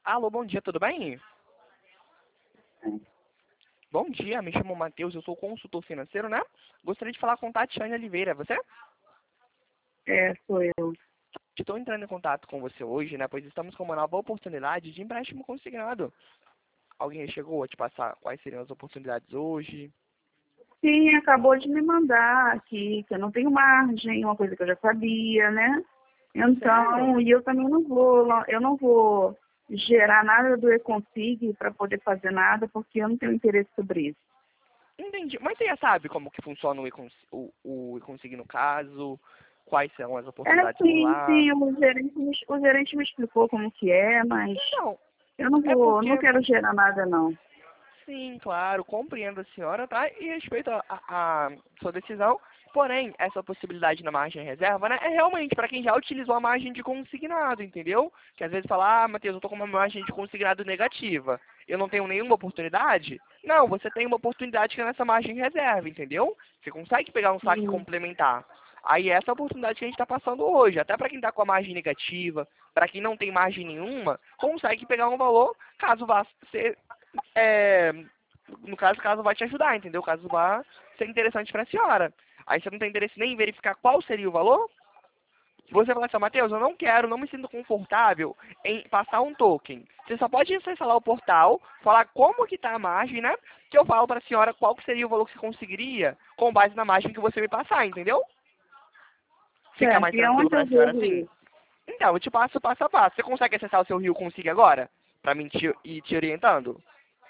Alô, bom dia, tudo bem? Bom dia, me chamo Matheus, eu sou consultor financeiro, né? Gostaria de falar com Tatiane Oliveira, é você? Sou eu. Estou entrando em contato com você hoje, né? Pois estamos com uma nova oportunidade de empréstimo consignado. Alguém chegou a te passar quais seriam as oportunidades hoje? Sim, acabou de me mandar aqui, que eu não tenho margem, uma coisa que eu já sabia, né? Sério? Então, e eu também não vou gerar nada do e-config para poder fazer nada, porque eu não tenho interesse sobre isso. Entendi. Mas você já sabe como que funciona o e-consig no caso? Quais são as oportunidades por Sim, lá? sim, o gerente me explicou como que é, mas Então, eu não é vou, porque não quero gerar nada, não. sim, claro, compreendo a senhora, tá? E respeito a sua decisão. Porém, essa possibilidade na margem reserva, né, é realmente para quem já utilizou a margem de consignado, entendeu? Que às vezes fala, ah, Matheus, eu tô com uma margem de consignado negativa, eu não tenho nenhuma oportunidade. Não, você tem uma oportunidade que é nessa margem reserva, entendeu? Você consegue pegar um saque Sim, complementar. Aí essa é a oportunidade que a gente está passando hoje, até para quem está com a margem negativa, para quem não tem margem nenhuma, consegue pegar um valor caso vá ser é, no caso vai te ajudar, entendeu? Caso vá ser interessante para a senhora. Aí você não tem interesse nem em verificar qual seria o valor? Se você falar assim, Matheus, eu não quero, não me sinto confortável em passar um token. Você só pode acessar lá o portal, falar como que está a margem, né? Que eu falo para a senhora qual que seria o valor que você conseguiria com base na margem que você me passar, entendeu? Fica mais certo. E tranquilo aonde para eu a senhora vejo assim? isso? Então, eu te passo passo a passo. Você consegue acessar o seu Rio Consiga agora? Para mim ir te orientando?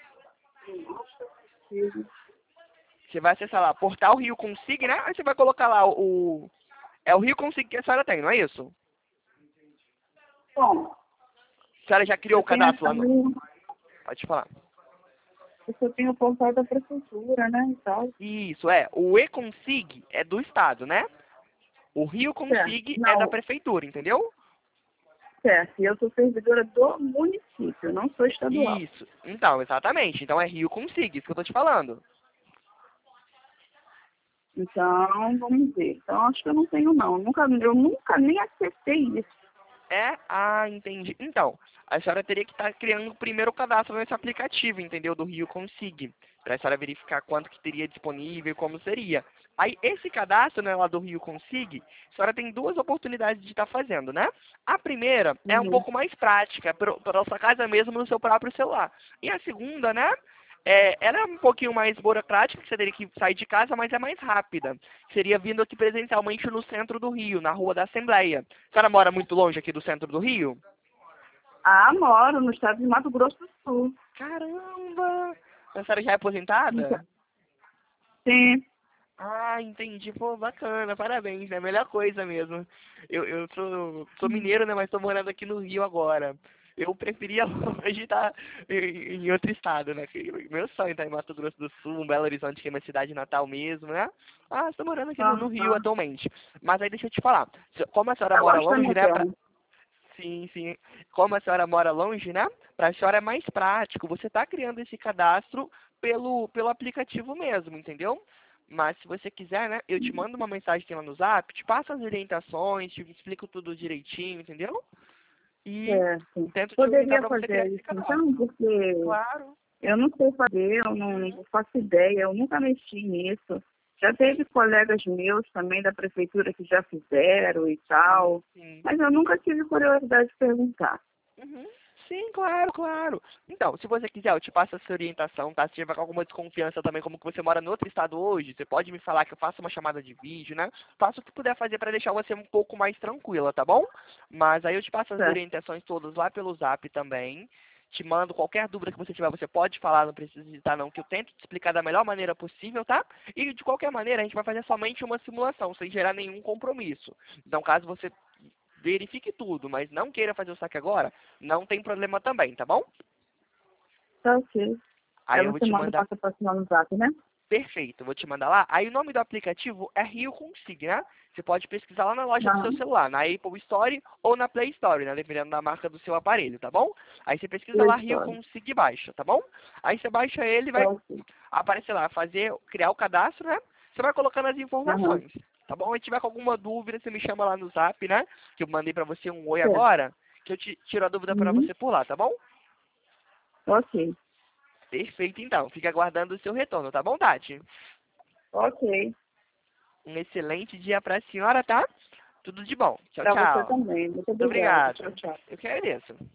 Você vai acessar lá, Portal Rio Consig, né? Aí você vai colocar lá é o Rio Consig que a senhora tem, não é isso? Bom, A senhora já criou eu o tenho cadastro lá no... aqui, Pode falar. eu tenho o portal da prefeitura, né, e tal. Isso, é. O E-Consig é do Estado, né? O Rio Certo. Consig é da Não, Prefeitura, entendeu? certo. E eu sou servidora do município, não sou estadual. Isso. Então, exatamente. Então é Rio Consig, isso que eu tô te falando. Então, vamos ver. Então, acho que eu não tenho, não. Eu nunca nem acessei isso. É? Ah, entendi. Então, a senhora teria que estar criando o primeiro cadastro nesse aplicativo, entendeu? Do Rio Consig. Para a senhora verificar quanto que teria disponível e como seria. Aí, esse cadastro, né, lá do Rio Consig, a senhora tem duas oportunidades de estar fazendo, né? A primeira é um Uhum. pouco mais prática, para a sua casa mesmo, no seu próprio celular. E a segunda, né? Ela é um pouquinho mais burocrática, que você teria que sair de casa, mas é mais rápida. Seria vindo aqui presencialmente no centro do Rio, na Rua da Assembleia. A senhora mora muito longe aqui do centro do Rio? Ah, moro no estado de Mato Grosso do Sul. Caramba! A senhora já é Então, aposentada? sim. Ah, entendi. Pô, bacana. Parabéns, né? Melhor coisa mesmo. Eu sou mineiro, né? Mas tô morando aqui no Rio agora. Eu preferia hoje estar em outro estado, né? Meu sonho é estar em Mato Grosso do Sul, um Belo Horizonte, que é minha cidade natal mesmo, né? Ah, estou morando aqui no Rio Aham. atualmente. Mas aí deixa eu te falar. Como a senhora Eu mora gosto da longe, minha né? terra. Sim, sim. Como a senhora mora longe, né? Para a senhora é mais prático. Você está criando esse cadastro pelo aplicativo mesmo, entendeu? Mas se você quiser, né? Eu te mando uma mensagem lá no Zap, te passo as orientações, te explico tudo direitinho, entendeu? E Certo. tento te orientar Poderia para você criar fazer esse isso, então, cadastro. porque Claro. eu não sei fazer, eu não faço ideia, eu nunca mexi nisso. Já teve colegas meus também da prefeitura que já fizeram e Sim, tal, sim. mas eu nunca tive curiosidade de perguntar. Uhum. Sim, claro, claro. Então, se você quiser, eu te passo essa orientação, tá? Se tiver com alguma desconfiança também, como que você mora no outro estado hoje, você pode me falar que eu faço uma chamada de vídeo, né? Faço o que puder fazer para deixar você um pouco mais tranquila, tá bom? Mas aí eu te passo as Certo, orientações todas lá pelo Zap também. Te mando qualquer dúvida que você tiver, você pode falar, não precisa digitar não, que eu tento te explicar da melhor maneira possível, tá? E de qualquer maneira, a gente vai fazer somente uma simulação, sem gerar nenhum compromisso. Então, caso você verifique tudo, mas não queira fazer o saque agora, não tem problema também, tá bom? tá ok. Aí Aí eu vou você te manda mandar. para assinar no zap, né? Perfeito, eu vou te mandar lá. Aí o nome do aplicativo é Rio Consig, né? Você pode pesquisar lá na loja do seu Aham. celular, na Apple Store ou na Play Store, né? Dependendo da marca do seu aparelho, tá bom? Aí você pesquisa Play lá Rio Store. Consig e baixa, tá bom? Aí você baixa ele e Tá vai ok. aparecer lá, criar o cadastro, né? Você vai colocando as Aham. informações, tá bom? Se tiver com alguma dúvida, você me chama lá no Zap, né? Que eu mandei pra você um oi Certo. agora, que eu tiro a dúvida pra Uhum. você por lá, tá bom? Ok, Perfeito, então. Fica aguardando o seu retorno, tá bom, Tati? ok. Um excelente dia para a senhora, tá? Tudo de bom. Tchau, Para você tchau. também. Muito Muito obrigada. Tchau, obrigado. tchau. Eu que agradeço.